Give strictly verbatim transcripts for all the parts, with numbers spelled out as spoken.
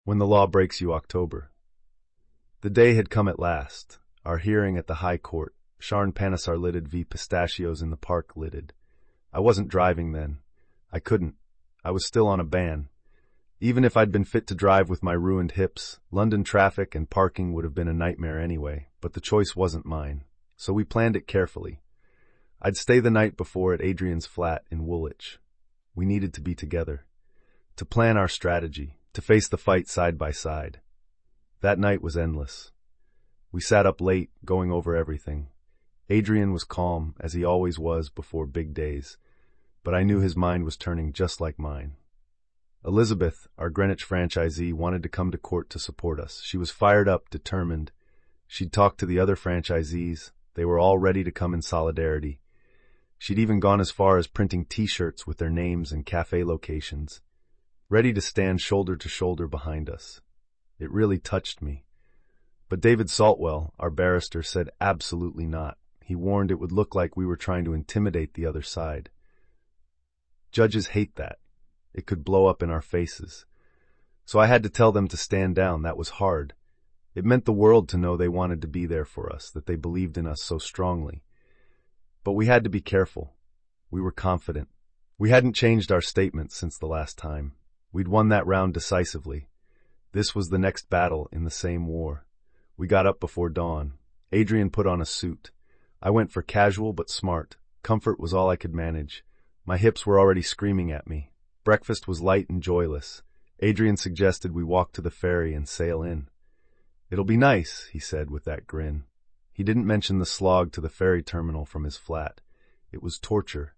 When the Law Breaks You, October. The day had come at last. Our hearing at the High Court. Sharn Panesar lidded v. Pistachios in the Park lidded. I wasn't driving then. I couldn't. I was still on a ban. Even if I'd been fit to drive with my ruined hips, London traffic and parking would have been a nightmare anyway, but the choice wasn't mine. So we planned it carefully. I'd stay the night before at Adrian's flat in Woolwich. We needed to be together. To plan our strategy. To face the fight side by side. That night was endless. We sat up late, going over everything. Adrian was calm, as he always was before big days, but I knew his mind was turning just like mine. Elizabeth, our Greenwich franchisee, wanted to come to court to support us. She was fired up, determined. She'd talked to the other franchisees. They were all ready to come in solidarity. She'd even gone as far as printing T-shirts with their names and cafe locations, ready to stand shoulder to shoulder behind us. It really touched me. But David Saltwell, our barrister, said absolutely not. He warned it would look like we were trying to intimidate the other side. Judges hate that. It could blow up in our faces. So I had to tell them to stand down. That was hard. It meant the world to know they wanted to be there for us, that they believed in us so strongly. But we had to be careful. We were confident. We hadn't changed our statements since the last time. We'd won that round decisively. This was the next battle in the same war. We got up before dawn. Adrian put on a suit. I went for casual but smart. Comfort was all I could manage. My hips were already screaming at me. Breakfast was light and joyless. Adrian suggested we walk to the ferry and sail in. "It'll be nice," he said with that grin. He didn't mention the slog to the ferry terminal from his flat. It was torture.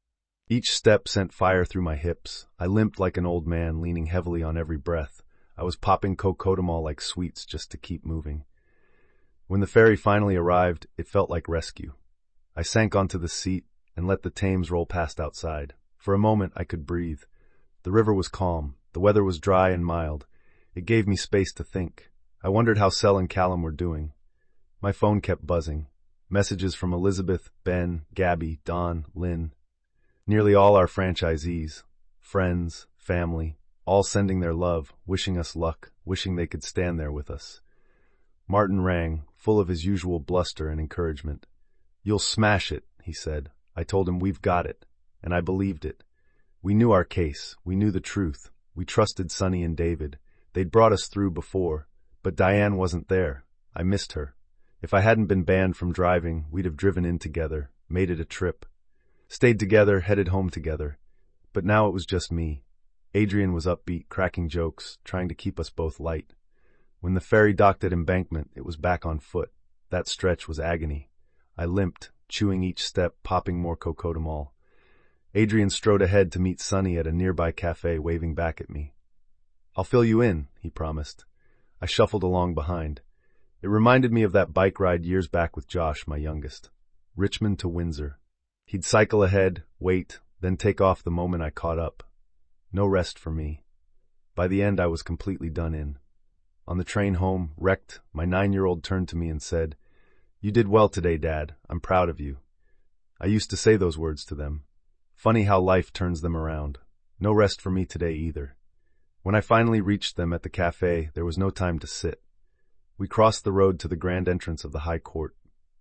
Each step sent fire through my hips. I limped like an old man, leaning heavily on every breath. I was popping Cocodamol like sweets just to keep moving. When the ferry finally arrived, it felt like rescue. I sank onto the seat and let the Thames roll past outside. For a moment, I could breathe. The river was calm. The weather was dry and mild. It gave me space to think. I wondered how Sel and Callum were doing. My phone kept buzzing. Messages from Elizabeth, Ben, Gabby, Don, Lynn. Nearly all our franchisees, friends, family, all sending their love, wishing us luck, wishing they could stand there with us. Martin rang, full of his usual bluster and encouragement. "You'll smash it," he said. I told him we've got it, and I believed it. We knew our case. We knew the truth. We trusted Sonny and David. They'd brought us through before, but Diane wasn't there. I missed her. If I hadn't been banned from driving, we'd have driven in together, made it a trip. Stayed together, headed home together. But now it was just me. Adrian was upbeat, cracking jokes, trying to keep us both light. When the ferry docked at Embankment, it was back on foot. That stretch was agony. I limped, chewing each step, popping more Cocodamol. Adrian strode ahead to meet Sonny at a nearby cafe, waving back at me. "I'll fill you in," he promised. I shuffled along behind. It reminded me of that bike ride years back with Josh, my youngest. Richmond to Windsor. He'd cycle ahead, wait, then take off the moment I caught up. No rest for me. By the end, I was completely done in. On the train home, wrecked, my nine-year-old turned to me and said, "You did well today, Dad. I'm proud of you." I used to say those words to them. Funny how life turns them around. No rest for me today either. When I finally reached them at the cafe, there was no time to sit. We crossed the road to the grand entrance of the High Court.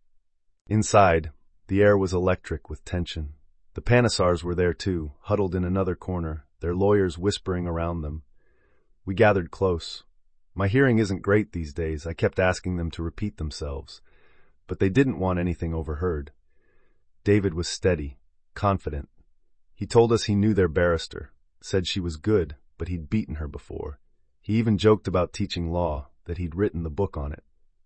Inside, the air was electric with tension. The Panesars were there too, huddled in another corner, their lawyers whispering around them. We gathered close. My hearing isn't great these days. I kept asking them to repeat themselves, but they didn't want anything overheard. David was steady, confident. He told us he knew their barrister, said she was good, but he'd beaten her before. He even joked about teaching law, that he'd written the book on it.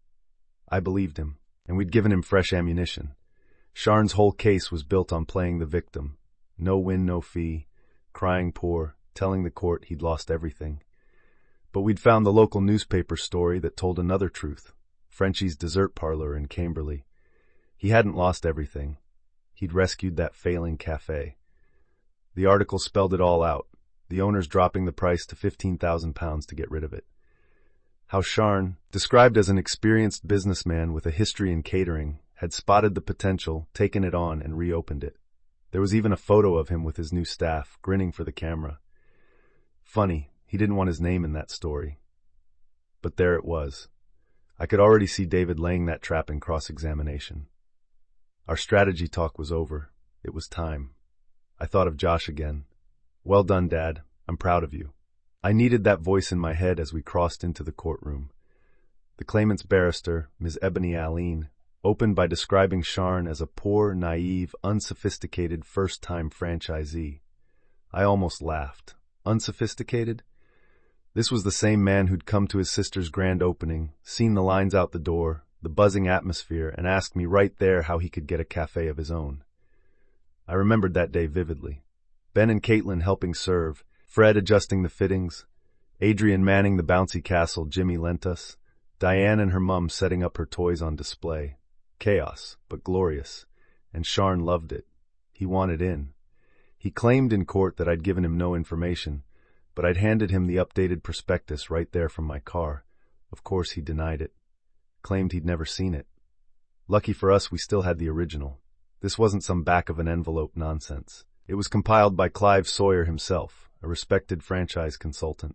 I believed him, and we'd given him fresh ammunition. Sharn's whole case was built on playing the victim. No win, no fee, crying poor, telling the court he'd lost everything. But we'd found the local newspaper story that told another truth, Frenchie's dessert parlor in Camberley. He hadn't lost everything. He'd rescued that failing cafe. The article spelled it all out, the owners dropping the price to fifteen thousand pounds to get rid of it. How Sharn, described as an experienced businessman with a history in catering, had spotted the potential, taken it on, and reopened it. There was even a photo of him with his new staff, grinning for the camera. Funny, he didn't want his name in that story. But there it was. I could already see David laying that trap in cross-examination. Our strategy talk was over. It was time. I thought of Josh again. Well done, Dad. I'm proud of you. I needed that voice in my head as we crossed into the courtroom. The claimant's barrister, Miz Ebony Aline, opened by describing Sharn as a poor, naive, unsophisticated first-time franchisee. I almost laughed. Unsophisticated? This was the same man who'd come to his sister's grand opening, seen the lines out the door, the buzzing atmosphere, and asked me right there how he could get a cafe of his own. I remembered that day vividly. Ben and Caitlin helping serve, Fred adjusting the fittings, Adrian manning the bouncy castle Jimmy lent us, Diane and her mum setting up her toys on display. Chaos, but glorious, and Sharn loved it. He wanted in. He claimed in court that I'd given him no information, but I'd handed him the updated prospectus right there from my car. Of course he denied it. Claimed he'd never seen it. Lucky for us, we still had the original. This wasn't some back-of-an-envelope nonsense. It was compiled by Clive Sawyer himself, a respected franchise consultant.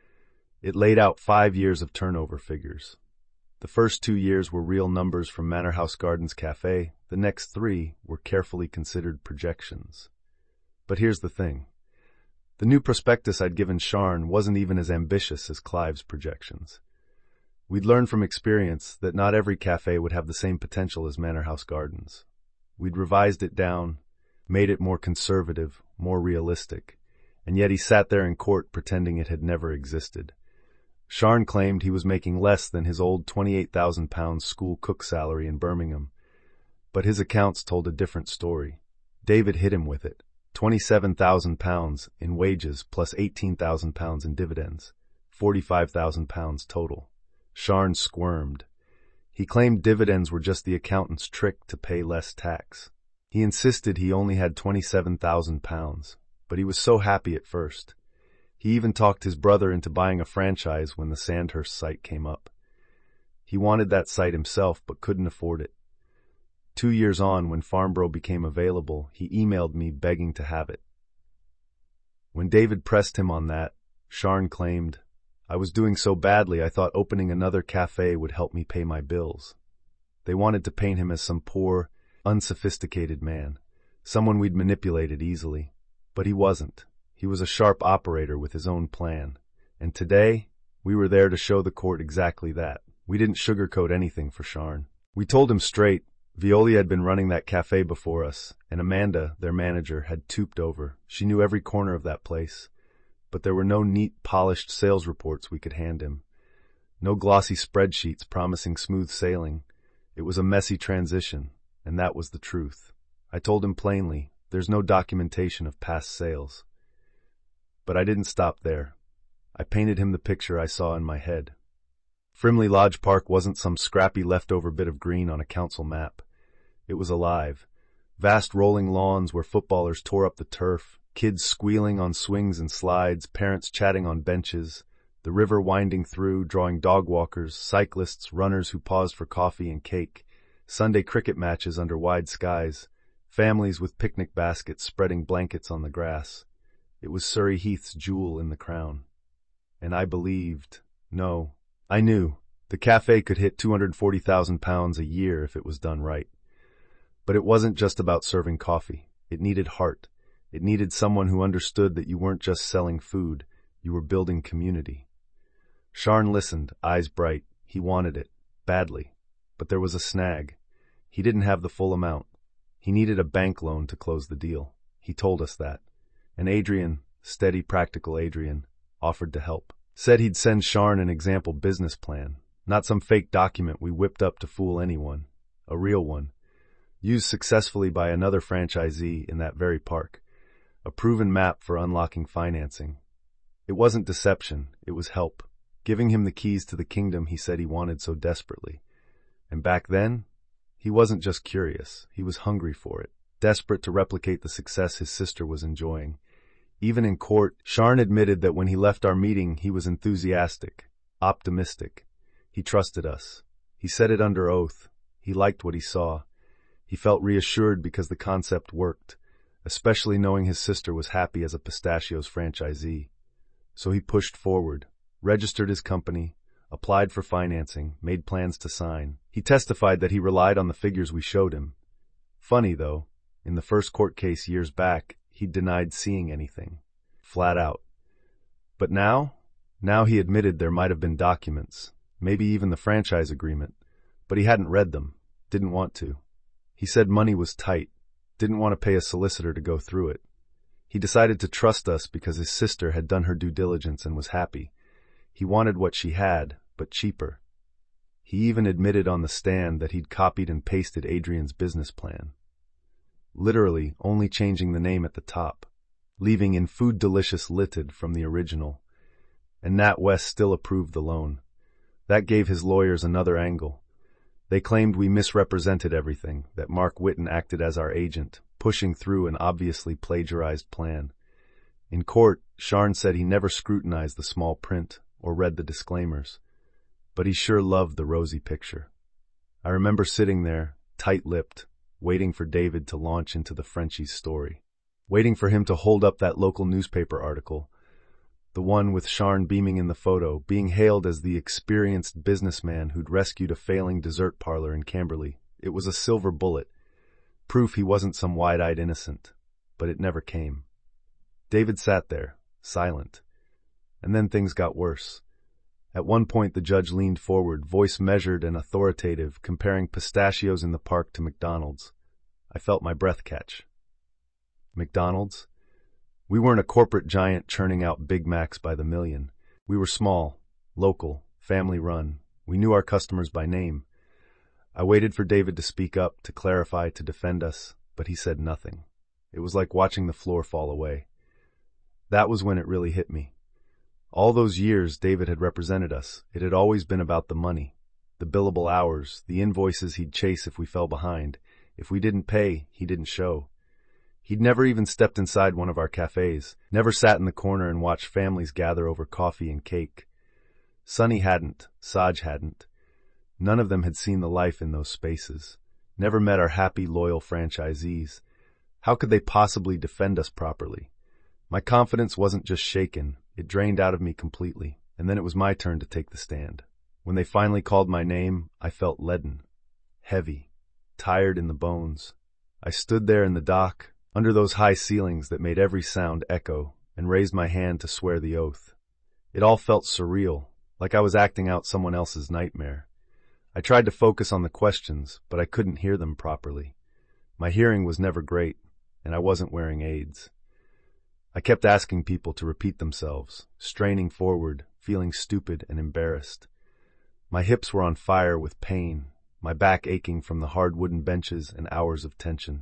It laid out five years of turnover figures. The first two years were real numbers from Manor House Gardens Cafe. The next three were carefully considered projections. But here's the thing. The new prospectus I'd given Sharn wasn't even as ambitious as Clive's projections. We'd learned from experience that not every cafe would have the same potential as Manor House Gardens. We'd revised it down, made it more conservative, more realistic, and yet he sat there in court pretending it had never existed. Sharn claimed he was making less than his old twenty-eight thousand pounds school cook salary in Birmingham, but his accounts told a different story. David hit him with it. twenty-seven thousand pounds in wages plus eighteen thousand pounds in dividends, forty-five thousand pounds total. Sharn squirmed. He claimed dividends were just the accountant's trick to pay less tax. He insisted he only had twenty-seven thousand pounds, but he was so happy at first. He even talked his brother into buying a franchise when the Sandhurst site came up. He wanted that site himself, but couldn't afford it. Two years on, when Farnborough became available, he emailed me begging to have it. When David pressed him on that, Sharn claimed, "I was doing so badly I thought opening another cafe would help me pay my bills." They wanted to paint him as some poor, unsophisticated man, someone we'd manipulated easily. But he wasn't. He was a sharp operator with his own plan. And today, we were there to show the court exactly that. We didn't sugarcoat anything for Sharn. We told him straight. Violi had been running that cafe before us, and Amanda, their manager, had tooped over. She knew every corner of that place. But there were no neat, polished sales reports we could hand him. No glossy spreadsheets promising smooth sailing. It was a messy transition, and that was the truth. I told him plainly, there's no documentation of past sales. But I didn't stop there. I painted him the picture I saw in my head. Frimley Lodge Park wasn't some scrappy leftover bit of green on a council map. It was alive. Vast rolling lawns where footballers tore up the turf, kids squealing on swings and slides, parents chatting on benches, the river winding through, drawing dog walkers, cyclists, runners who paused for coffee and cake, Sunday cricket matches under wide skies, families with picnic baskets spreading blankets on the grass. It was Surrey Heath's jewel in the crown. And I believed, no, I knew, the cafe could hit two hundred forty thousand pounds a year if it was done right. But it wasn't just about serving coffee. It needed heart. It needed someone who understood that you weren't just selling food, you were building community. Sharn listened, eyes bright. He wanted it, badly. But there was a snag. He didn't have the full amount. He needed a bank loan to close the deal. He told us that. And Adrian, steady, practical Adrian, offered to help. Said he'd send Sharn an example business plan, not some fake document we whipped up to fool anyone. A real one. Used successfully by another franchisee in that very park. A proven map for unlocking financing. It wasn't deception, it was help. Giving him the keys to the kingdom he said he wanted so desperately. And back then, he wasn't just curious, he was hungry for it, desperate to replicate the success his sister was enjoying. Even in court, Sharn admitted that when he left our meeting, he was enthusiastic, optimistic. He trusted us. He said it under oath. He liked what he saw. He felt reassured because the concept worked, especially knowing his sister was happy as a Pistachios franchisee. So he pushed forward, registered his company, applied for financing, made plans to sign. He testified that he relied on the figures we showed him. Funny, though, in the first court case years back, he denied seeing anything. Flat out. But now? Now he admitted there might have been documents, maybe even the franchise agreement, but he hadn't read them, didn't want to. He said money was tight, didn't want to pay a solicitor to go through it. He decided to trust us because his sister had done her due diligence and was happy. He wanted what she had, but cheaper. He even admitted on the stand that he'd copied and pasted Adrian's business plan. Literally only changing the name at the top, leaving in Food Delicious littered from the original. And Nat West still approved the loan. That gave his lawyers another angle. They claimed we misrepresented everything, that Mark Witten acted as our agent, pushing through an obviously plagiarized plan. In court, Sharn said he never scrutinized the small print or read the disclaimers, but he sure loved the rosy picture. I remember sitting there, tight-lipped, waiting for David to launch into the Frenchie's story, waiting for him to hold up that local newspaper article, the one with Sharn beaming in the photo, being hailed as the experienced businessman who'd rescued a failing dessert parlor in Camberley. It was a silver bullet, proof he wasn't some wide-eyed innocent, but it never came. David sat there, silent, and then things got worse. At one point the judge leaned forward, voice measured and authoritative, comparing Pistachios in the Park to McDonald's. I felt my breath catch. McDonald's? We weren't a corporate giant churning out Big Macs by the million. We were small, local, family-run. We knew our customers by name. I waited for David to speak up, to clarify, to defend us, but he said nothing. It was like watching the floor fall away. That was when it really hit me. All those years David had represented us, it had always been about the money, the billable hours, the invoices he'd chase if we fell behind. If we didn't pay, he didn't show. He'd never even stepped inside one of our cafes, never sat in the corner and watched families gather over coffee and cake. Sonny hadn't, Saj hadn't. None of them had seen the life in those spaces, never met our happy, loyal franchisees. How could they possibly defend us properly? My confidence wasn't just shaken, it drained out of me completely, and then it was my turn to take the stand. When they finally called my name, I felt leaden, heavy, tired in the bones. I stood there in the dock, under those high ceilings that made every sound echo, and raised my hand to swear the oath. It all felt surreal, like I was acting out someone else's nightmare. I tried to focus on the questions, but I couldn't hear them properly. My hearing was never great, and I wasn't wearing aids. I kept asking people to repeat themselves, straining forward, feeling stupid and embarrassed. My hips were on fire with pain, my back aching from the hard wooden benches and hours of tension.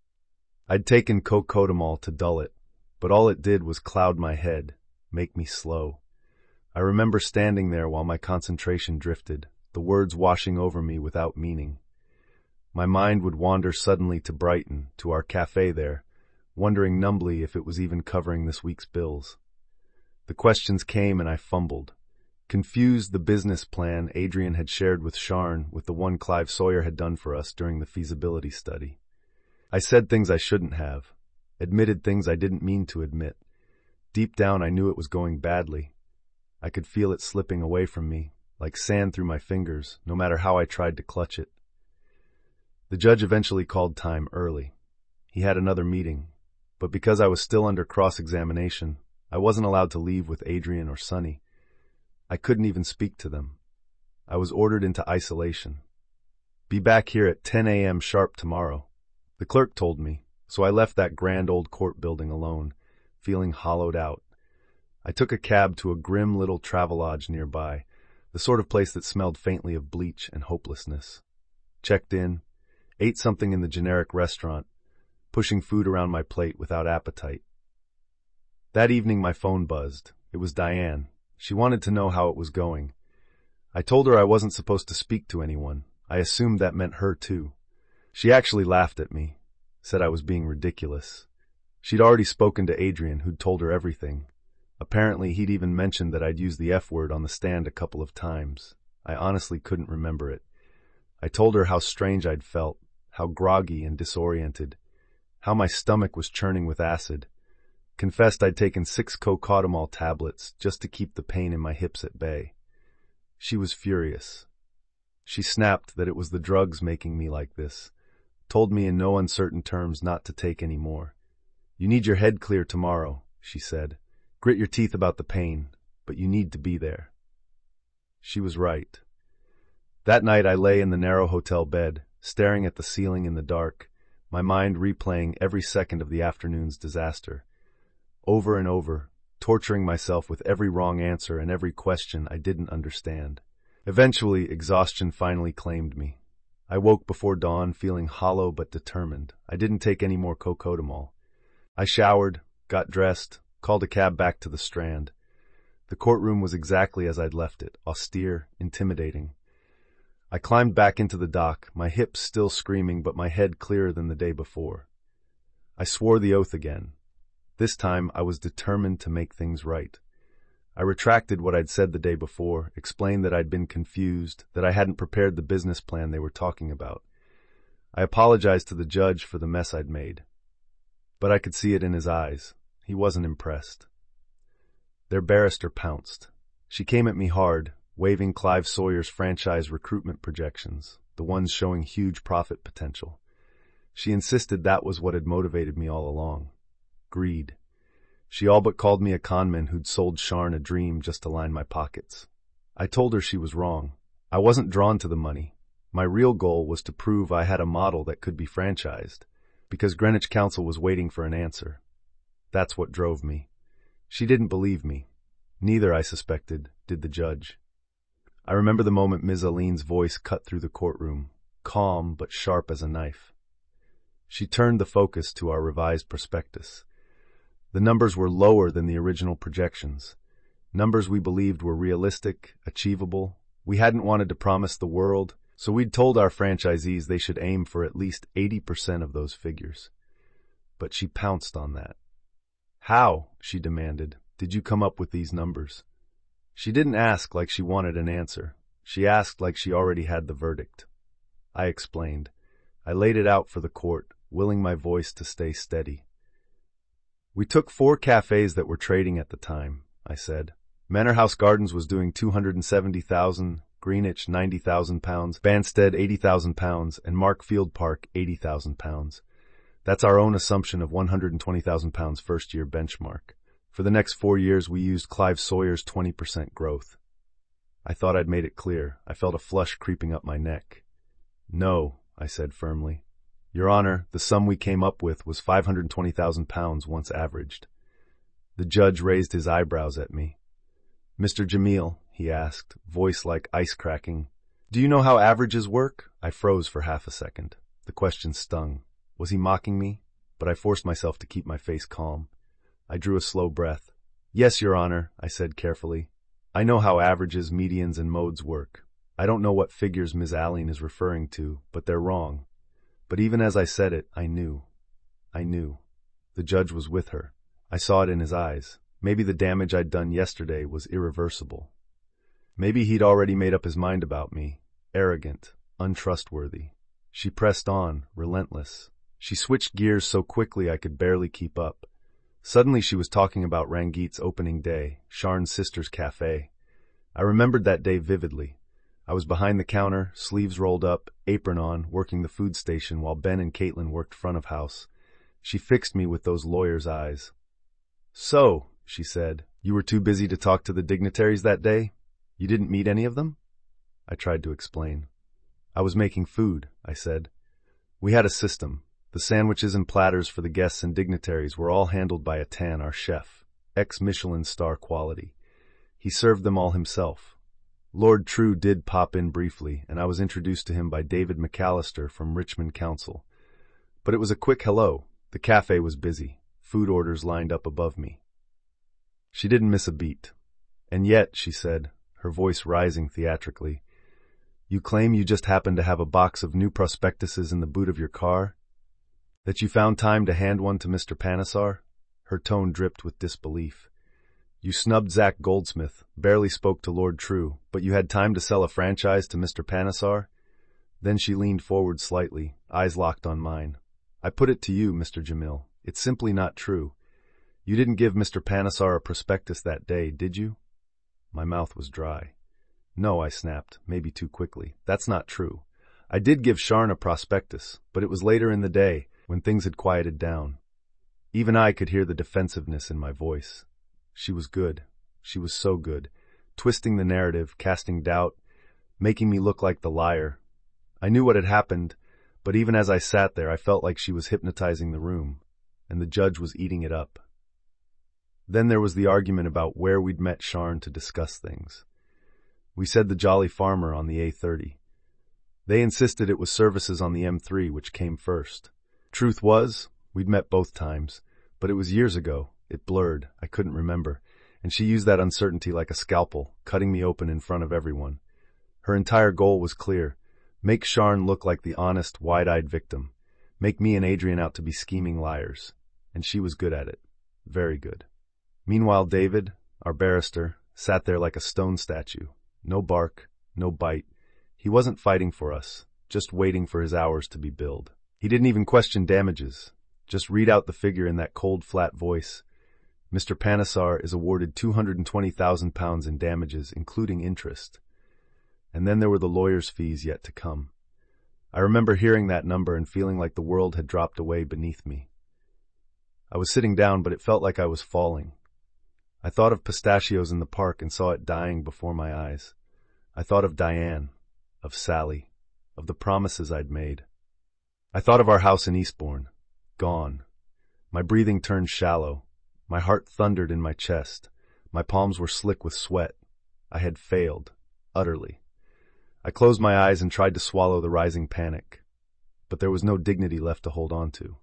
I'd taken Cocodamol to dull it, but all it did was cloud my head, make me slow. I remember standing there while my concentration drifted, the words washing over me without meaning. My mind would wander suddenly to Brighton, to our cafe there, wondering numbly if it was even covering this week's bills. The questions came and I fumbled, confused the business plan Adrian had shared with Sharn with the one Clive Sawyer had done for us during the feasibility study. I said things I shouldn't have, admitted things I didn't mean to admit. Deep down I knew it was going badly. I could feel it slipping away from me, like sand through my fingers, no matter how I tried to clutch it. The judge eventually called time early. He had another meeting, but because I was still under cross-examination, I wasn't allowed to leave with Adrian or Sonny. I couldn't even speak to them. I was ordered into isolation. Be back here at ten a m sharp tomorrow. The clerk told me, so I left that grand old court building alone, feeling hollowed out. I took a cab to a grim little travelodge nearby, the sort of place that smelled faintly of bleach and hopelessness. Checked in, ate something in the generic restaurant, pushing food around my plate without appetite. That evening my phone buzzed. It was Diane. She wanted to know how it was going. I told her I wasn't supposed to speak to anyone. I assumed that meant her too. She actually laughed at me, said I was being ridiculous. She'd already spoken to Adrian, who'd told her everything. Apparently he'd even mentioned that I'd used the F word on the stand a couple of times. I honestly couldn't remember it. I told her how strange I'd felt, how groggy and disoriented, how my stomach was churning with acid. Confessed I'd taken six Cocodamol tablets just to keep the pain in my hips at bay. She was furious. She snapped that it was the drugs making me like this, told me in no uncertain terms not to take any more. You need your head clear tomorrow, she said. Grit your teeth about the pain, but you need to be there. She was right. That night I lay in the narrow hotel bed, staring at the ceiling in the dark, my mind replaying every second of the afternoon's disaster. Over and over, torturing myself with every wrong answer and every question I didn't understand. Eventually, exhaustion finally claimed me. I woke before dawn feeling hollow but determined. I didn't take any more Cocodamol. I showered, got dressed, called a cab back to the Strand. The courtroom was exactly as I'd left it, austere, intimidating. I climbed back into the dock, my hips still screaming but my head clearer than the day before. I swore the oath again. This time I was determined to make things right. I retracted what I'd said the day before, explained that I'd been confused, that I hadn't prepared the business plan they were talking about. I apologized to the judge for the mess I'd made. But I could see it in his eyes. He wasn't impressed. Their barrister pounced. She came at me hard, waving Clive Sawyer's franchise recruitment projections, the ones showing huge profit potential. She insisted that was what had motivated me all along. Greed. She all but called me a conman who'd sold Sharn a dream just to line my pockets. I told her she was wrong. I wasn't drawn to the money. My real goal was to prove I had a model that could be franchised, because Greenwich Council was waiting for an answer. That's what drove me. She didn't believe me. Neither, I suspected, did the judge. I remember the moment Miz Aline's voice cut through the courtroom, calm but sharp as a knife. She turned the focus to our revised prospectus. The numbers were lower than the original projections. Numbers we believed were realistic, achievable. We hadn't wanted to promise the world, so we'd told our franchisees they should aim for at least eighty percent of those figures. But she pounced on that. How, she demanded, did you come up with these numbers? She didn't ask like she wanted an answer. She asked like she already had the verdict. I explained. I laid it out for the court, willing my voice to stay steady. We took four cafes that were trading at the time, I said. Manor House Gardens was doing two hundred seventy thousand, Greenwich ninety thousand pounds, Banstead eighty thousand pounds, and Mark Field Park eighty thousand pounds. That's our own assumption of one hundred twenty thousand pounds first-year benchmark. For the next four years, we used Clive Sawyer's twenty percent growth. I thought I'd made it clear. I felt a flush creeping up my neck. No, I said firmly. Your Honor, the sum we came up with was five hundred twenty thousand pounds once averaged. The judge raised his eyebrows at me. Mister Jamil, he asked, voice like ice cracking, do you know how averages work? I froze for half a second. The question stung. Was he mocking me? But I forced myself to keep my face calm. I drew a slow breath. Yes, Your Honor, I said carefully. I know how averages, medians, and modes work. I don't know what figures Miz Aline is referring to, but they're wrong. But even as I said it, I knew. I knew. The judge was with her. I saw it in his eyes. Maybe the damage I'd done yesterday was irreversible. Maybe he'd already made up his mind about me. Arrogant, untrustworthy. She pressed on, relentless. She switched gears so quickly I could barely keep up. Suddenly she was talking about Rangeet's opening day, Sharn's sister's cafe. I remembered that day vividly. I was behind the counter, sleeves rolled up, apron on, working the food station while Ben and Caitlin worked front of house. She fixed me with those lawyer's eyes. So, she said, you were too busy to talk to the dignitaries that day? You didn't meet any of them? I tried to explain. I was making food, I said. We had a system. The sandwiches and platters for the guests and dignitaries were all handled by Atan, our chef, ex-Michelin star quality. He served them all himself. Lord True did pop in briefly, and I was introduced to him by David McAllister from Richmond Council. But it was a quick hello. The cafe was busy. Food orders lined up above me. She didn't miss a beat. And yet, she said, her voice rising theatrically, you claim you just happened to have a box of new prospectuses in the boot of your car? That you found time to hand one to Mister Panesar? Her tone dripped with disbelief. You snubbed Zach Goldsmith, barely spoke to Lord True, but you had time to sell a franchise to Mister Panesar? Then she leaned forward slightly, eyes locked on mine. I put it to you, Mister Jamil. It's simply not true. You didn't give Mister Panesar a prospectus that day, did you? My mouth was dry. No, I snapped, maybe too quickly. That's not true. I did give Sharn a prospectus, but it was later in the day, when things had quieted down. Even I could hear the defensiveness in my voice. She was good. She was so good. Twisting the narrative, casting doubt, making me look like the liar. I knew what had happened, but even as I sat there, I felt like she was hypnotizing the room, and the judge was eating it up. Then there was the argument about where we'd met Sharn to discuss things. We said the Jolly Farmer on the A thirty. They insisted it was services on the M three which came first. Truth was, we'd met both times, but it was years ago. It blurred. I couldn't remember. And she used that uncertainty like a scalpel, cutting me open in front of everyone. Her entire goal was clear. Make Sharn look like the honest, wide-eyed victim. Make me and Adrian out to be scheming liars. And she was good at it. Very good. Meanwhile, David, our barrister, sat there like a stone statue. No bark, no bite. He wasn't fighting for us, just waiting for his hours to be billed. He didn't even question damages. Just read out the figure in that cold, flat voice. Mister Panesar is awarded two hundred twenty thousand pounds in damages, including interest. And then there were the lawyer's fees yet to come. I remember hearing that number and feeling like the world had dropped away beneath me. I was sitting down, but it felt like I was falling. I thought of pistachios in the park and saw it dying before my eyes. I thought of Diane, of Sally, of the promises I'd made. I thought of our house in Eastbourne. Gone. My breathing turned shallow. My heart thundered in my chest. My palms were slick with sweat. I had failed. Utterly. I closed my eyes and tried to swallow the rising panic. But there was no dignity left to hold on to.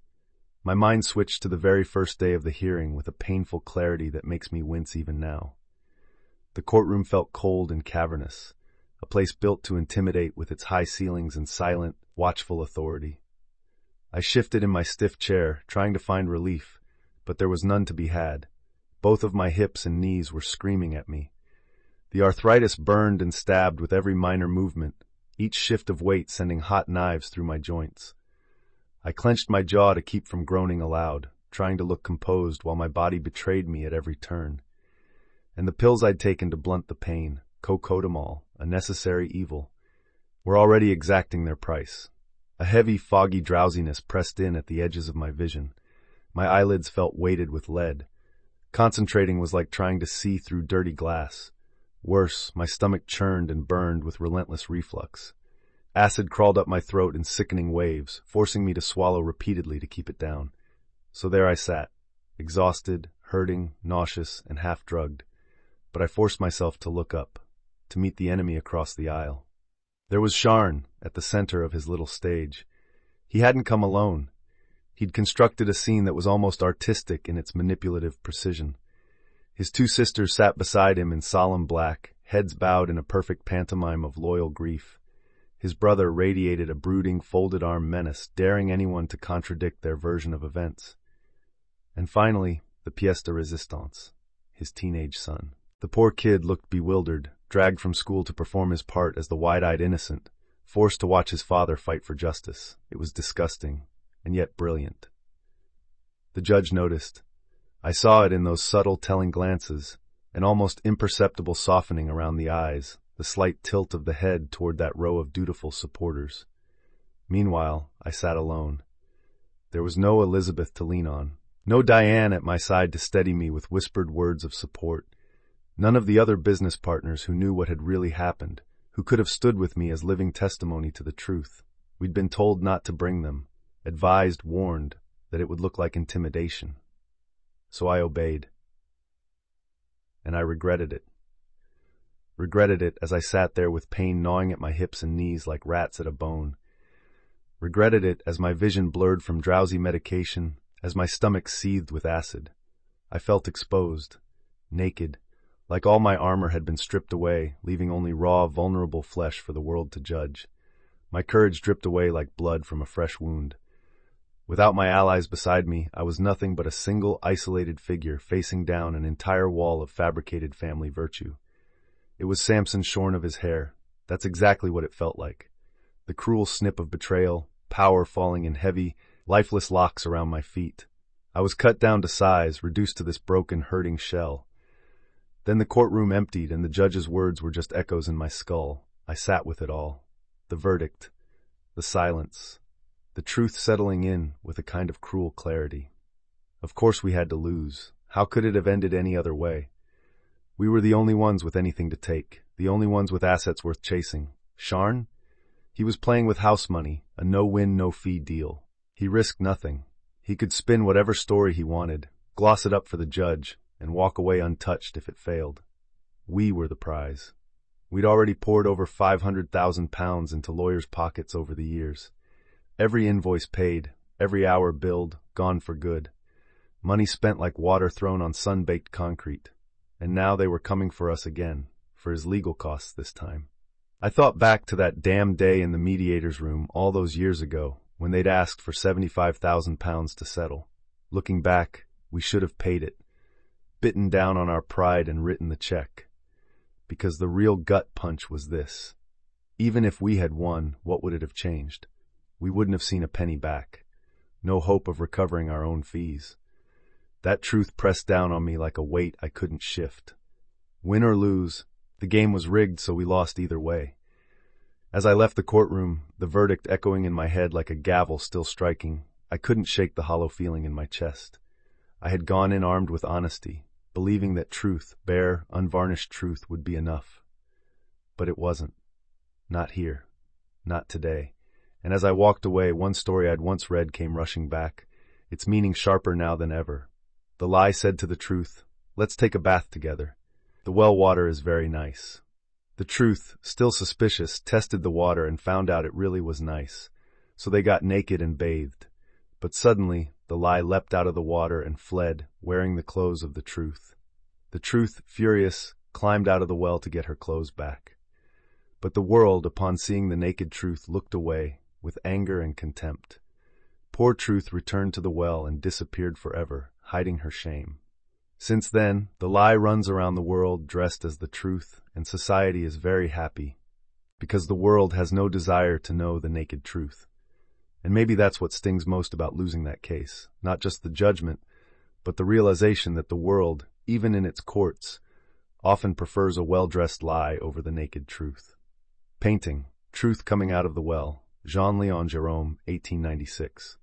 My mind switched to the very first day of the hearing with a painful clarity that makes me wince even now. The courtroom felt cold and cavernous, a place built to intimidate with its high ceilings and silent, watchful authority. I shifted in my stiff chair, trying to find relief, but there was none to be had. Both of my hips and knees were screaming at me. The arthritis burned and stabbed with every minor movement, each shift of weight sending hot knives through my joints. I clenched my jaw to keep from groaning aloud, trying to look composed while my body betrayed me at every turn. And the pills I'd taken to blunt the pain, cocodamol, a necessary evil, were already exacting their price. A heavy, foggy drowsiness pressed in at the edges of my vision. My eyelids felt weighted with lead. Concentrating was like trying to see through dirty glass. Worse, my stomach churned and burned with relentless reflux. Acid crawled up my throat in sickening waves, forcing me to swallow repeatedly to keep it down. So there I sat, exhausted, hurting, nauseous, and half-drugged. But I forced myself to look up, to meet the enemy across the aisle. There was Sharn, at the center of his little stage. He hadn't come alone. He'd constructed a scene that was almost artistic in its manipulative precision. His two sisters sat beside him in solemn black, heads bowed in a perfect pantomime of loyal grief. His brother radiated a brooding, folded-arm menace, daring anyone to contradict their version of events. And finally, the pièce de résistance, his teenage son. The poor kid looked bewildered, dragged from school to perform his part as the wide-eyed innocent, forced to watch his father fight for justice. It was disgusting, and yet brilliant. The judge noticed. I saw it in those subtle, telling glances, an almost imperceptible softening around the eyes, the slight tilt of the head toward that row of dutiful supporters. Meanwhile, I sat alone. There was no Elizabeth to lean on, no Diane at my side to steady me with whispered words of support, none of the other business partners who knew what had really happened, who could have stood with me as living testimony to the truth. We'd been told not to bring them, advised, warned, that it would look like intimidation. So I obeyed. And I regretted it. Regretted it as I sat there with pain gnawing at my hips and knees like rats at a bone. Regretted it as my vision blurred from drowsy medication, as my stomach seethed with acid. I felt exposed, naked, like all my armor had been stripped away, leaving only raw, vulnerable flesh for the world to judge. My courage dripped away like blood from a fresh wound. Without my allies beside me, I was nothing but a single, isolated figure facing down an entire wall of fabricated family virtue. It was Samson shorn of his hair. That's exactly what it felt like. The cruel snip of betrayal, power falling in heavy, lifeless locks around my feet. I was cut down to size, reduced to this broken, hurting shell. Then the courtroom emptied and the judge's words were just echoes in my skull. I sat with it all. The verdict, the silence, the truth settling in with a kind of cruel clarity. Of course we had to lose. How could it have ended any other way? We were the only ones with anything to take, the only ones with assets worth chasing. Sharn? He was playing with house money, a no-win, no-fee deal. He risked nothing. He could spin whatever story he wanted, gloss it up for the judge, and walk away untouched if it failed. We were the prize. We'd already poured over five hundred thousand pounds into lawyers' pockets over the years. Every invoice paid, every hour billed, gone for good. Money spent like water thrown on sun-baked concrete. And now they were coming for us again, for his legal costs this time. I thought back to that damn day in the mediator's room all those years ago, when they'd asked for seventy-five thousand pounds to settle. Looking back, we should have paid it, bitten down on our pride and written the check. Because the real gut punch was this. Even if we had won, what would it have changed? We wouldn't have seen a penny back. No hope of recovering our own fees. That truth pressed down on me like a weight I couldn't shift. Win or lose, the game was rigged, so we lost either way. As I left the courtroom, the verdict echoing in my head like a gavel still striking, I couldn't shake the hollow feeling in my chest. I had gone in armed with honesty, believing that truth, bare, unvarnished truth, would be enough. But it wasn't. Not here. Not today. And as I walked away, one story I'd once read came rushing back, its meaning sharper now than ever. The lie said to the truth, "Let's take a bath together. The well water is very nice." The truth, still suspicious, tested the water and found out it really was nice. So they got naked and bathed. But suddenly, the lie leapt out of the water and fled, wearing the clothes of the truth. The truth, furious, climbed out of the well to get her clothes back. But the world, upon seeing the naked truth, looked away, with anger and contempt. Poor truth returned to the well and disappeared forever, hiding her shame. Since then, the lie runs around the world dressed as the truth, and society is very happy, because the world has no desire to know the naked truth. And maybe that's what stings most about losing that case, not just the judgment, but the realization that the world, even in its courts, often prefers a well-dressed lie over the naked truth. Painting, Truth Coming Out of the Well, Jean-Léon Gérôme, eighteen ninety-six.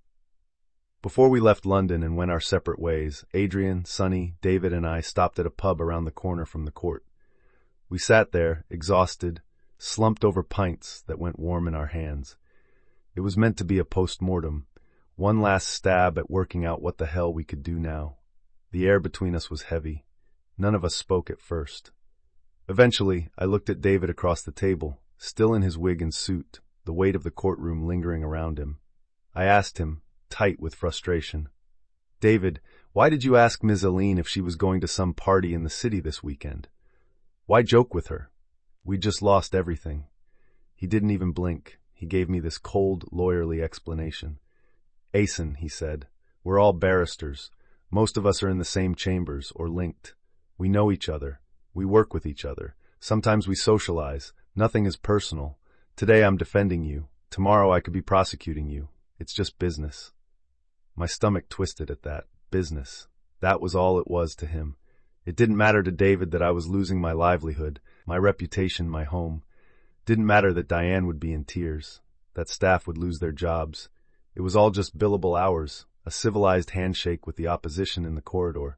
Before we left London and went our separate ways, Adrian, Sonny, David, and I stopped at a pub around the corner from the court. We sat there, exhausted, slumped over pints that went warm in our hands. It was meant to be a post-mortem, one last stab at working out what the hell we could do now. The air between us was heavy. None of us spoke at first. Eventually, I looked at David across the table, still in his wig and suit, the weight of the courtroom lingering around him. I asked him, tight with frustration, "David, why did you ask Miz Aline if she was going to some party in the city this weekend? Why joke with her? We'd just lost everything." He didn't even blink. He gave me this cold, lawyerly explanation. "Asen," he said, "we're all barristers. Most of us are in the same chambers, or linked. We know each other. We work with each other. Sometimes we socialize. Nothing is personal. Today I'm defending you. Tomorrow I could be prosecuting you. It's just business." My stomach twisted at that. Business. That was all it was to him. It didn't matter to David that I was losing my livelihood, my reputation, my home. Didn't matter that Diane would be in tears, that staff would lose their jobs. It was all just billable hours, a civilized handshake with the opposition in the corridor.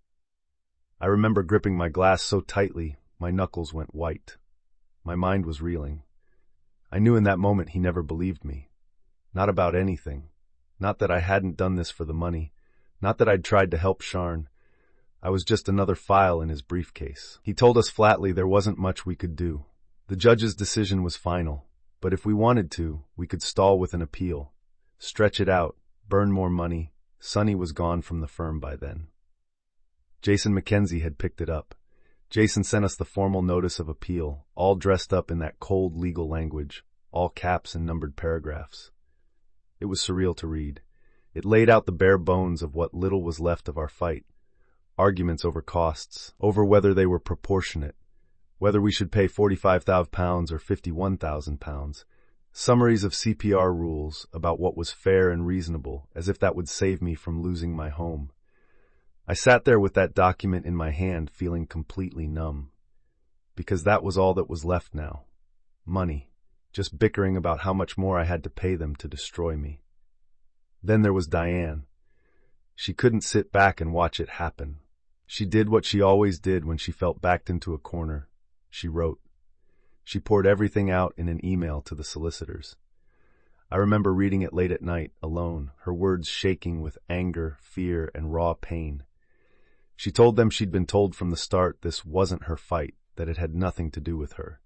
I remember gripping my glass so tightly, my knuckles went white. My mind was reeling. I knew in that moment he never believed me. Not about anything. Not that I hadn't done this for the money. Not that I'd tried to help Sharn. I was just another file in his briefcase. He told us flatly there wasn't much we could do. The judge's decision was final, but if we wanted to, we could stall with an appeal. Stretch it out, burn more money. Sonny was gone from the firm by then. Jason Mackenzie had picked it up. Jason sent us the formal notice of appeal, all dressed up in that cold legal language, all caps and numbered paragraphs. It was surreal to read. It laid out the bare bones of what little was left of our fight. Arguments over costs, over whether they were proportionate, whether we should pay forty-five thousand pounds or fifty-one thousand pounds, summaries of C P R rules about what was fair and reasonable, as if that would save me from losing my home. I sat there with that document in my hand, feeling completely numb. Because that was all that was left now. Money. Just bickering about how much more I had to pay them to destroy me. Then there was Diane. She couldn't sit back and watch it happen. She did what she always did when she felt backed into a corner. She wrote. She poured everything out in an email to the solicitors. I remember reading it late at night, alone, her words shaking with anger, fear, and raw pain. She told them she'd been told from the start this wasn't her fight, that it had nothing to do with her.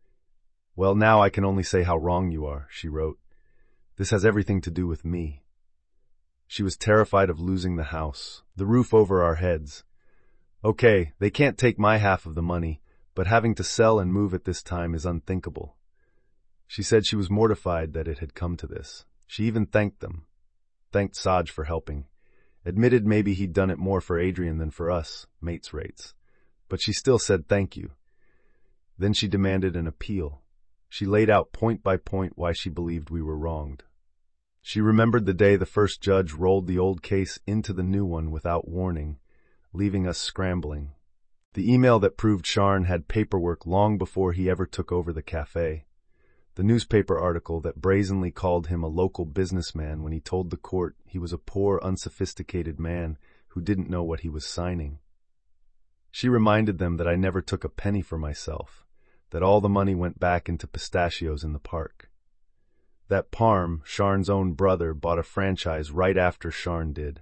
Well, now I can only say how wrong you are, she wrote. This has everything to do with me. She was terrified of losing the house, the roof over our heads. Okay, they can't take my half of the money, but having to sell and move at this time is unthinkable. She said she was mortified that it had come to this. She even thanked them. Thanked Saj for helping. Admitted maybe he'd done it more for Adrian than for us, mates rates. But she still said thank you. Then she demanded an appeal. She laid out point by point why she believed we were wronged. She remembered the day the first judge rolled the old case into the new one without warning, leaving us scrambling. The email that proved Sharn had paperwork long before he ever took over the cafe. The newspaper article that brazenly called him a local businessman when he told the court he was a poor, unsophisticated man who didn't know what he was signing. She reminded them that I never took a penny for myself, that all the money went back into pistachios in the park. That Parm, Sharn's own brother, bought a franchise right after Sharn did.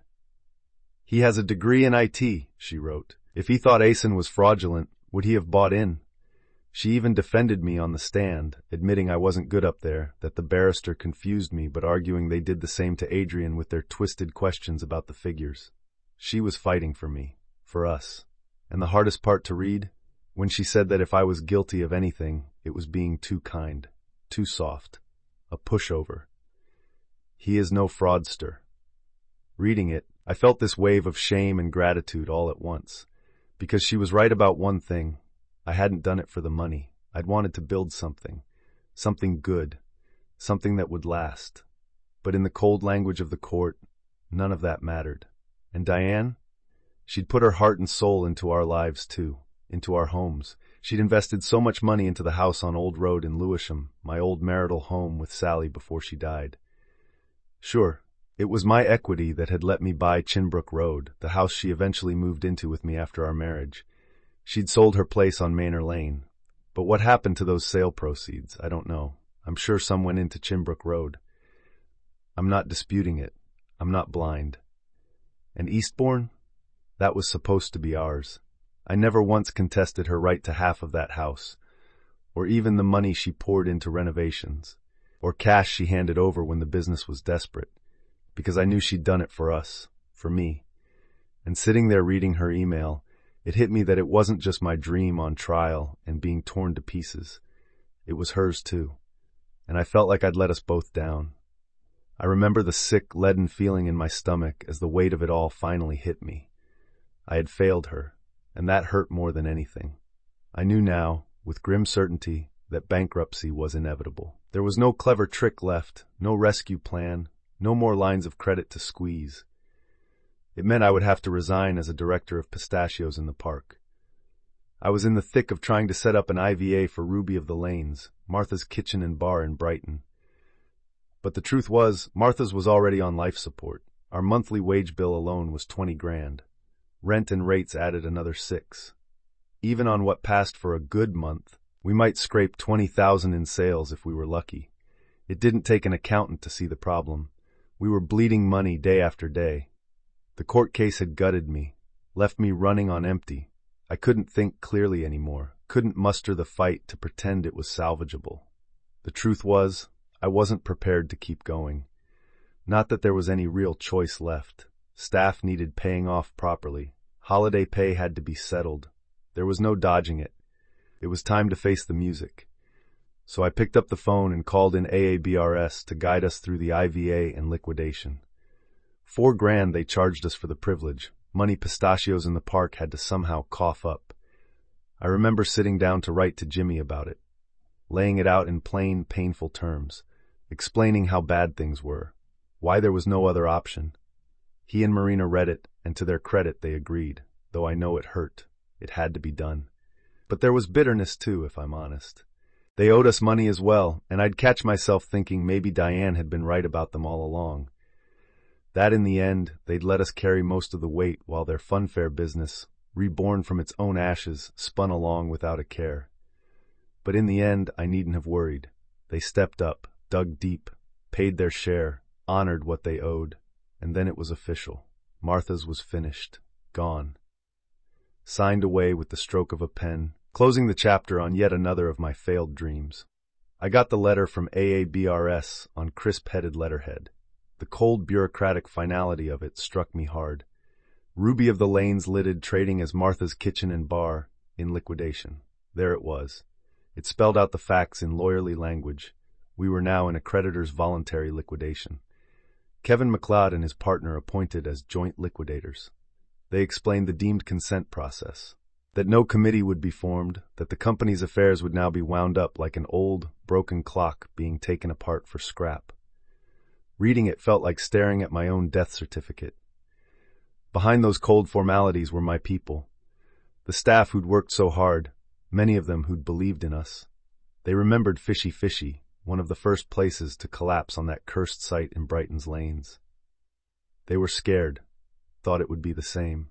He has a degree in I T, she wrote. If he thought Asen was fraudulent, would he have bought in? She even defended me on the stand, admitting I wasn't good up there, that the barrister confused me, but arguing they did the same to Adrian with their twisted questions about the figures. She was fighting for me, for us. And the hardest part to read? When she said that if I was guilty of anything, it was being too kind, too soft, a pushover. He is no fraudster. Reading it, I felt this wave of shame and gratitude all at once, because she was right about one thing. I hadn't done it for the money. I'd wanted to build something, something good, something that would last. But in the cold language of the court, none of that mattered. And Diane? She'd put her heart and soul into our lives too, into our homes. She'd invested so much money into the house on Old Road in Lewisham, my old marital home with Sally before she died. Sure, it was my equity that had let me buy Chinbrook Road, the house she eventually moved into with me after our marriage. She'd sold her place on Manor Lane. But what happened to those sale proceeds, I don't know. I'm sure some went into Chinbrook Road. I'm not disputing it. I'm not blind. And Eastbourne? That was supposed to be ours. I never once contested her right to half of that house, or even the money she poured into renovations, or cash she handed over when the business was desperate, because I knew she'd done it for us, for me. And sitting there reading her email, it hit me that it wasn't just my dream on trial and being torn to pieces. It was hers too. And I felt like I'd let us both down. I remember the sick, leaden feeling in my stomach as the weight of it all finally hit me. I had failed her, and that hurt more than anything. I knew now, with grim certainty, that bankruptcy was inevitable. There was no clever trick left, no rescue plan, no more lines of credit to squeeze. It meant I would have to resign as a director of pistachios in the park. I was in the thick of trying to set up an I V A for Ruby of the Lanes, Martha's kitchen and bar in Brighton. But the truth was, Martha's was already on life support. Our monthly wage bill alone was twenty grand. Rent and rates added another six. Even on what passed for a good month, we might scrape twenty thousand in sales if we were lucky. It didn't take an accountant to see the problem. We were bleeding money day after day. The court case had gutted me, left me running on empty. I couldn't think clearly anymore, couldn't muster the fight to pretend it was salvageable. The truth was, I wasn't prepared to keep going. Not that there was any real choice left. Staff needed paying off properly. Holiday pay had to be settled. There was no dodging it. It was time to face the music. So I picked up the phone and called in A A B R S to guide us through the I V A and liquidation. Four grand they charged us for the privilege. Money pistachios in the park had to somehow cough up. I remember sitting down to write to Jimmy about it, laying it out in plain, painful terms, explaining how bad things were, why there was no other option. He and Marina read it, and to their credit they agreed, though I know it hurt. It had to be done. But there was bitterness too, if I'm honest. They owed us money as well, and I'd catch myself thinking maybe Diane had been right about them all along. That in the end, they'd let us carry most of the weight while their funfair business, reborn from its own ashes, spun along without a care. But in the end, I needn't have worried. They stepped up, dug deep, paid their share, honored what they owed, and then it was official. Martha's was finished, gone. Signed away with the stroke of a pen, closing the chapter on yet another of my failed dreams. I got the letter from A A B R S on crisp-headed letterhead. The cold bureaucratic finality of it struck me hard. Ruby of the Lanes Lidded trading as Martha's Kitchen and Bar, in liquidation. There it was. It spelled out the facts in lawyerly language. We were now in a creditor's voluntary liquidation. Kevin McLeod and his partner appointed as joint liquidators. They explained the deemed consent process, that no committee would be formed, that the company's affairs would now be wound up like an old, broken clock being taken apart for scrap. Reading it felt like staring at my own death certificate. Behind those cold formalities were my people, the staff who'd worked so hard, many of them who'd believed in us. They remembered Fishy Fishy, one of the first places to collapse on that cursed site in Brighton's lanes. They were scared, thought it would be the same.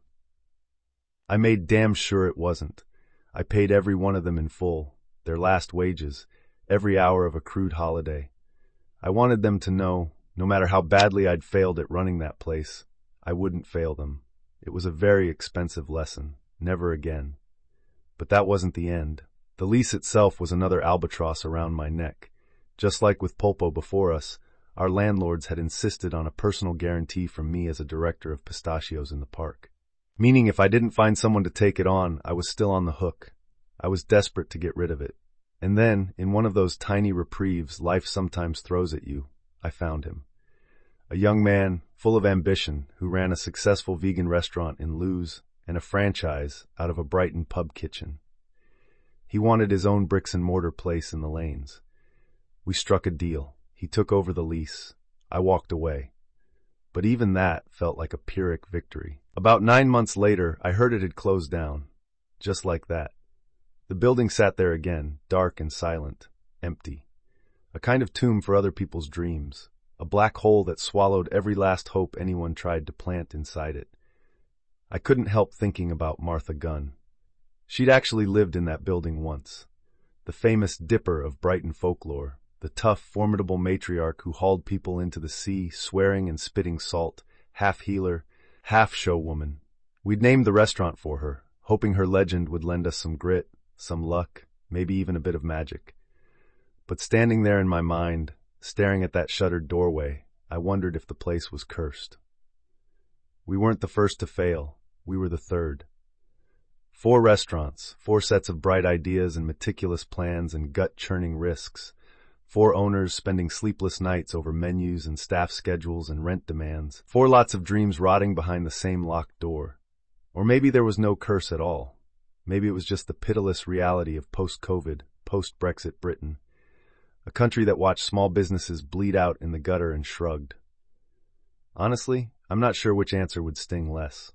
I made damn sure it wasn't. I paid every one of them in full, their last wages, every hour of accrued holiday. I wanted them to know, no matter how badly I'd failed at running that place, I wouldn't fail them. It was a very expensive lesson, never again. But that wasn't the end. The lease itself was another albatross around my neck. Just like with Polpo before us, our landlords had insisted on a personal guarantee from me as a director of Pistachios in the park. Meaning if I didn't find someone to take it on, I was still on the hook. I was desperate to get rid of it. And then, in one of those tiny reprieves life sometimes throws at you, I found him. A young man, full of ambition, who ran a successful vegan restaurant in Lewes and a franchise out of a Brighton pub kitchen. He wanted his own bricks-and-mortar place in the lanes. We struck a deal. He took over the lease. I walked away. But even that felt like a Pyrrhic victory. About nine months later, I heard it had closed down. Just like that. The building sat there again, dark and silent, empty. A kind of tomb for other people's dreams. A black hole that swallowed every last hope anyone tried to plant inside it. I couldn't help thinking about Martha Gunn. She'd actually lived in that building once. The famous Dipper of Brighton folklore. The tough, formidable matriarch who hauled people into the sea, swearing and spitting salt, half healer, half showwoman. We'd named the restaurant for her, hoping her legend would lend us some grit, some luck, maybe even a bit of magic. But standing there in my mind, staring at that shuttered doorway, I wondered if the place was cursed. We weren't the first to fail. We were the third. Four restaurants, four sets of bright ideas and meticulous plans and gut-churning risks. Four owners spending sleepless nights over menus and staff schedules and rent demands. Four lots of dreams rotting behind the same locked door. Or maybe there was no curse at all. Maybe it was just the pitiless reality of post-COVID, post-Brexit Britain. A country that watched small businesses bleed out in the gutter and shrugged. Honestly, I'm not sure which answer would sting less.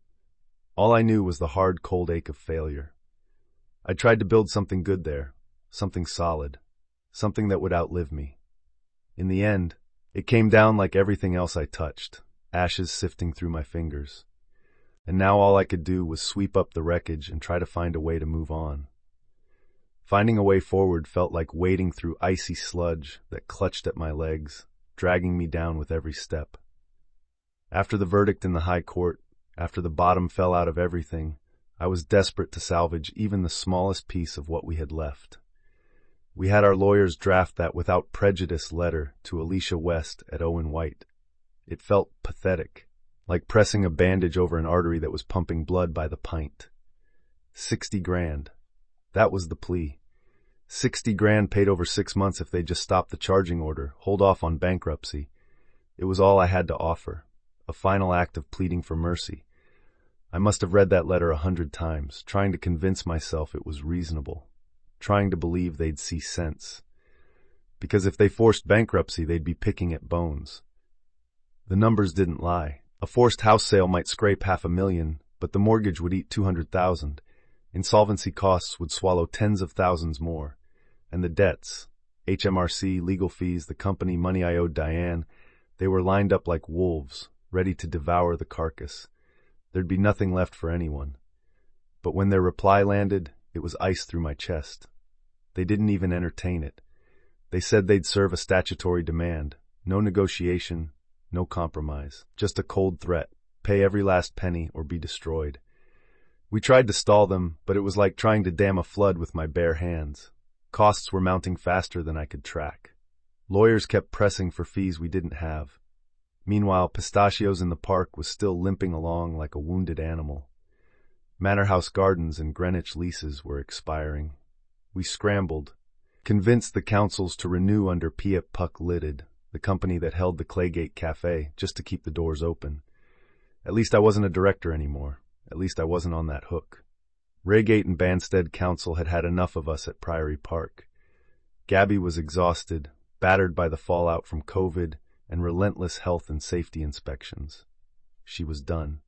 All I knew was the hard, cold ache of failure. I tried to build something good there, something solid. Something that would outlive me. In the end, it came down like everything else I touched, ashes sifting through my fingers. And now all I could do was sweep up the wreckage and try to find a way to move on. Finding a way forward felt like wading through icy sludge that clutched at my legs, dragging me down with every step. After the verdict in the High Court, after the bottom fell out of everything, I was desperate to salvage even the smallest piece of what we had left. We had our lawyers draft that without prejudice letter to Alicia West at Owen White. It felt pathetic, like pressing a bandage over an artery that was pumping blood by the pint. Sixty grand. That was the plea. Sixty grand paid over six months if they just stopped the charging order, hold off on bankruptcy. It was all I had to offer, a final act of pleading for mercy. I must have read that letter a hundred times, trying to convince myself it was reasonable. Trying to believe they'd see sense. Because if they forced bankruptcy, they'd be picking at bones. The numbers didn't lie. A forced house sale might scrape half a million, but the mortgage would eat two hundred thousand. Insolvency costs would swallow tens of thousands more. And the debts, H M R C, legal fees, the company money I owed Diane, they were lined up like wolves, ready to devour the carcass. There'd be nothing left for anyone. But when their reply landed, it was ice through my chest. They didn't even entertain it. They said they'd serve a statutory demand. No negotiation, no compromise. Just a cold threat. Pay every last penny or be destroyed. We tried to stall them, but it was like trying to dam a flood with my bare hands. Costs were mounting faster than I could track. Lawyers kept pressing for fees we didn't have. Meanwhile, Pistachios in the Park was still limping along like a wounded animal. Manor House Gardens and Greenwich leases were expiring. We scrambled, convinced the councils to renew under Piet Puck Limited, the company that held the Claygate Cafe, just to keep the doors open. At least I wasn't a director anymore. At least I wasn't on that hook. Reigate and Banstead Council had had enough of us at Priory Park. Gabby was exhausted, battered by the fallout from COVID and relentless health and safety inspections. She was done.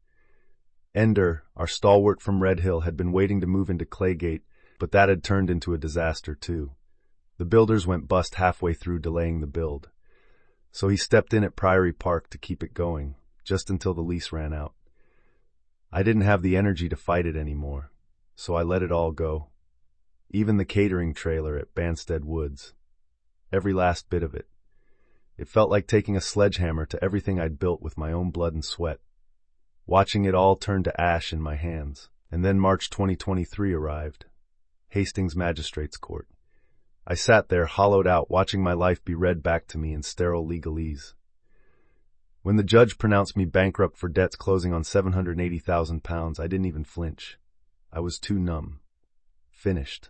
Ender, our stalwart from Red Hill, had been waiting to move into Claygate, but that had turned into a disaster too. The builders went bust halfway through delaying the build. So he stepped in at Priory Park to keep it going, just until the lease ran out. I didn't have the energy to fight it anymore, so I let it all go. Even the catering trailer at Banstead Woods. Every last bit of it. It felt like taking a sledgehammer to everything I'd built with my own blood and sweat. Watching it all turn to ash in my hands. And then March twenty twenty-three arrived. Hastings Magistrates Court. I sat there, hollowed out, watching my life be read back to me in sterile legalese. When the judge pronounced me bankrupt for debts closing on seven hundred eighty thousand pounds, I didn't even flinch. I was too numb. Finished.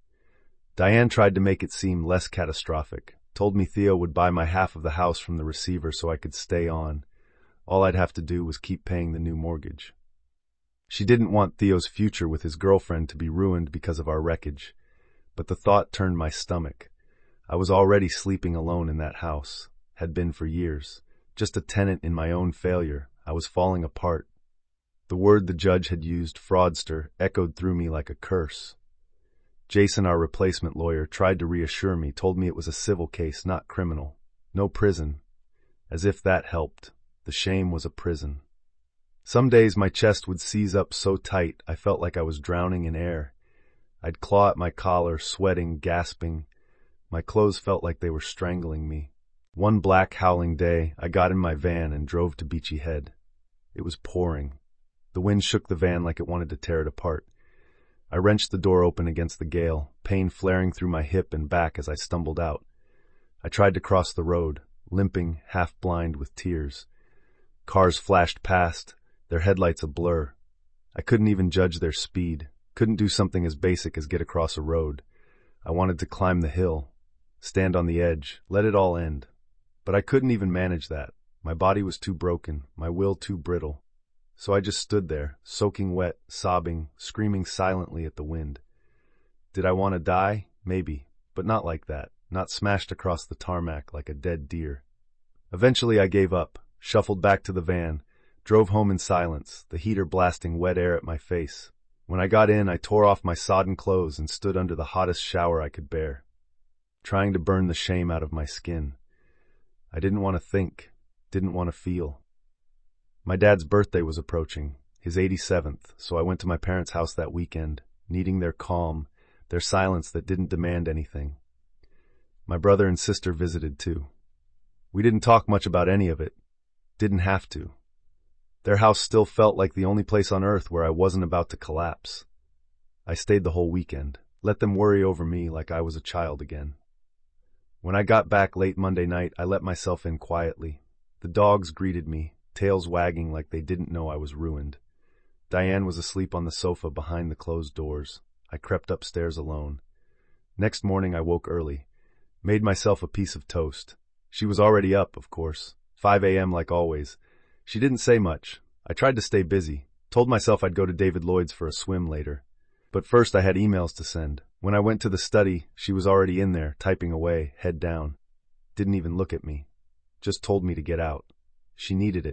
Diane tried to make it seem less catastrophic, told me Theo would buy my half of the house from the receiver so I could stay on. All I'd have to do was keep paying the new mortgage. She didn't want Theo's future with his girlfriend to be ruined because of our wreckage, but the thought turned my stomach. I was already sleeping alone in that house, had been for years, just a tenant in my own failure. I was falling apart. The word the judge had used, fraudster, echoed through me like a curse. Jason, our replacement lawyer, tried to reassure me, told me it was a civil case, not criminal. No prison. As if that helped. The shame was a prison. Some days my chest would seize up so tight I felt like I was drowning in air. I'd claw at my collar, sweating, gasping. My clothes felt like they were strangling me. One black, howling day, I got in my van and drove to Beachy Head. It was pouring. The wind shook the van like it wanted to tear it apart. I wrenched the door open against the gale, pain flaring through my hip and back as I stumbled out. I tried to cross the road, limping, half blind with tears. Cars flashed past, their headlights a blur. I couldn't even judge their speed, couldn't do something as basic as get across a road. I wanted to climb the hill, stand on the edge, let it all end. But I couldn't even manage that. My body was too broken, my will too brittle. So I just stood there, soaking wet, sobbing, screaming silently at the wind. Did I want to die? Maybe, but not like that, not smashed across the tarmac like a dead deer. Eventually I gave up, shuffled back to the van, drove home in silence, the heater blasting wet air at my face. When I got in, I tore off my sodden clothes and stood under the hottest shower I could bear, trying to burn the shame out of my skin. I didn't want to think, didn't want to feel. My dad's birthday was approaching, his eighty-seventh, so I went to my parents' house that weekend, needing their calm, their silence that didn't demand anything. My brother and sister visited too. We didn't talk much about any of it. Didn't have to. Their house still felt like the only place on earth where I wasn't about to collapse. I stayed the whole weekend, let them worry over me like I was a child again. When I got back late Monday night, I let myself in quietly. The dogs greeted me, tails wagging like they didn't know I was ruined. Diane was asleep on the sofa behind the closed doors. I crept upstairs alone. Next morning I woke early, made myself a piece of toast. She was already up, of course, five a.m. like always. She didn't say much. I tried to stay busy, told myself I'd go to David Lloyd's for a swim later. But first I had emails to send. When I went to the study, she was already in there, typing away, head down. Didn't even look at me. Just told me to get out. She needed it.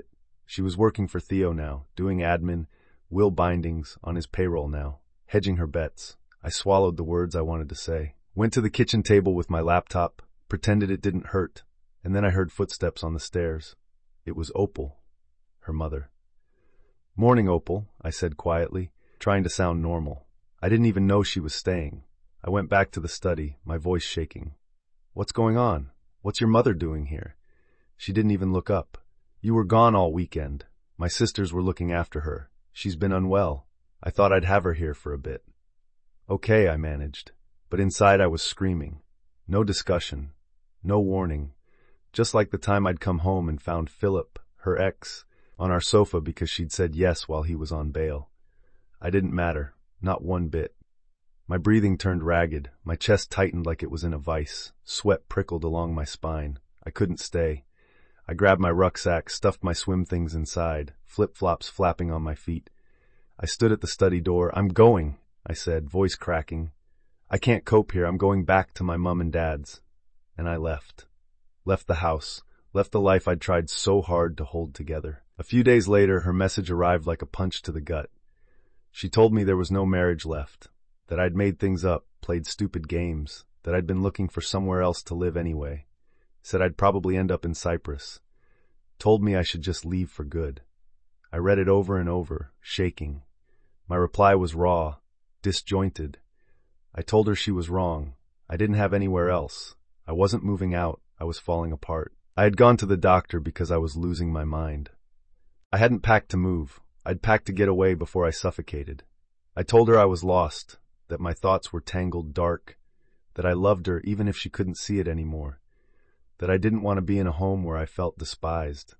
She was working for Theo now, doing admin, will bindings, on his payroll now, hedging her bets. I swallowed the words I wanted to say. Went to the kitchen table with my laptop, pretended it didn't hurt, and then I heard footsteps on the stairs. It was Opal, her mother. "Morning, Opal," I said quietly, trying to sound normal. I didn't even know she was staying. I went back to the study, my voice shaking. "What's going on? What's your mother doing here?" She didn't even look up. "You were gone all weekend. My sisters were looking after her. She's been unwell. I thought I'd have her here for a bit." "Okay," I managed. But inside I was screaming. No discussion. No warning. Just like the time I'd come home and found Philip, her ex, on our sofa because she'd said yes while he was on bail. I didn't matter. Not one bit. My breathing turned ragged. My chest tightened like it was in a vice. Sweat prickled along my spine. I couldn't stay. I grabbed my rucksack, stuffed my swim things inside, flip-flops flapping on my feet. I stood at the study door. "I'm going," I said, voice cracking. "I can't cope here. I'm going back to my mom and dad's." And I left. Left the house. Left the life I'd tried so hard to hold together. A few days later, her message arrived like a punch to the gut. She told me there was no marriage left, that I'd made things up, played stupid games, that I'd been looking for somewhere else to live anyway. Said I'd probably end up in Cyprus. Told me I should just leave for good. I read it over and over, shaking. My reply was raw, disjointed. I told her she was wrong. I didn't have anywhere else. I wasn't moving out. I was falling apart. I had gone to the doctor because I was losing my mind. I hadn't packed to move. I'd packed to get away before I suffocated. I told her I was lost, that my thoughts were tangled dark, that I loved her even if she couldn't see it anymore, that I didn't want to be in a home where I felt despised.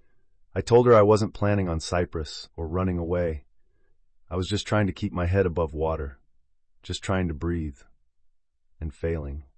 I told her I wasn't planning on Cyprus or running away. I was just trying to keep my head above water, just trying to breathe, and failing.